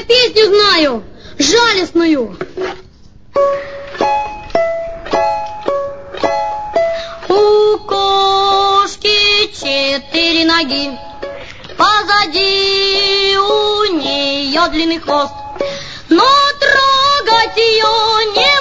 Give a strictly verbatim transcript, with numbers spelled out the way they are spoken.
песню знаю, жалостную. У кошки четыре ноги, позади у нее длинный хвост, но трогать ее не